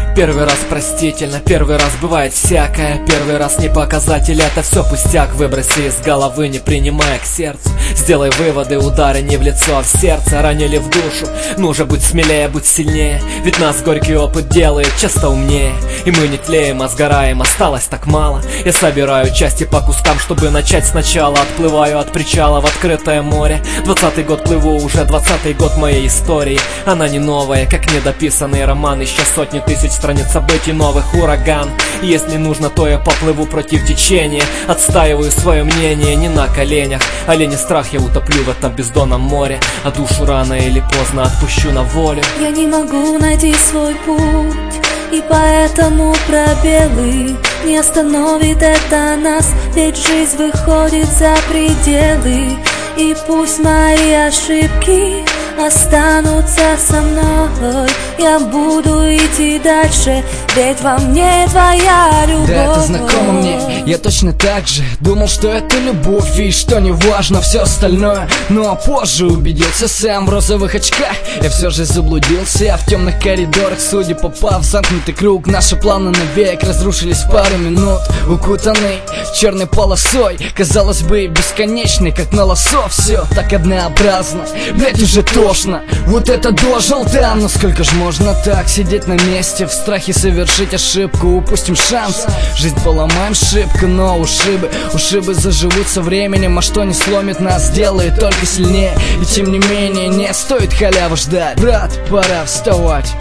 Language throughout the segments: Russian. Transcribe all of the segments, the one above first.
Первый раз простительно, первый раз бывает всякое. Первый раз не показатель, это все пустяк. Выброси из головы, не принимая к сердцу. Сделай выводы, удары не в лицо, а в сердце. Ранили в душу, ну же будь смелее, будь сильнее. Ведь нас горький опыт делает часто умнее. И мы не тлеем, а сгораем, осталось так мало. Я собираю части по кускам, чтобы начать сначала. Отплываю от причала в открытое море. 20-й год плыву, уже 20-й год моей истории. Она не новая, как недописанный роман. Еще сотни тысяч страниц событий, новых ураган. Если нужно, то я поплыву против течения. Отстаиваю свое мнение не на коленях. Олени страх я утоплю в этом бездонном море. А душу рано или поздно отпущу на волю. Я не могу найти свой путь, и поэтому пробелы не остановит это нас. Ведь жизнь выходит за пределы. И пусть мои ошибки останутся со мной, я буду идти дальше, ведь во мне твоя любовь. Да, это знакомо мне, я точно так же думал, что это любовь, и что не важно все остальное. Ну а позже убедился сам в розовых очках. Я все же заблудился в темных коридорах, судя попав в замкнутый круг. Наши планы навек разрушились в пару минут, укутанный черной полосой. Казалось бы, бесконечный, как на лосо. Все так однообразно, блять, уже тошно. Вот это дожил, да, но сколько ж можно так сидеть на месте в страхе совершить ошибку. Упустим шанс, жизнь поломаем шибко, но ушибы заживут со временем. А что не сломит нас, сделает только сильнее. И тем не менее, не стоит халяву ждать. Брат, пора вставать.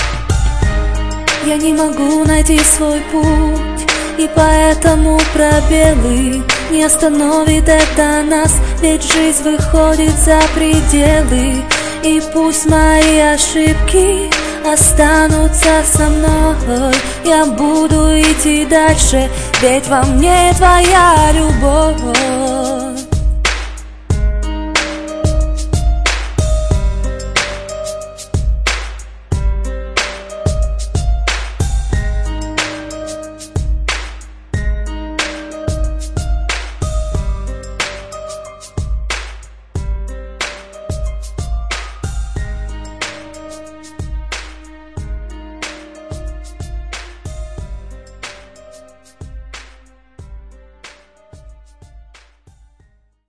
Я не могу найти свой путь, и поэтому пробелы не остановит это нас. Ведь жизнь выходит за пределы. И пусть мои ошибки останутся со мной, я буду идти дальше, ведь во мне твоя любовь.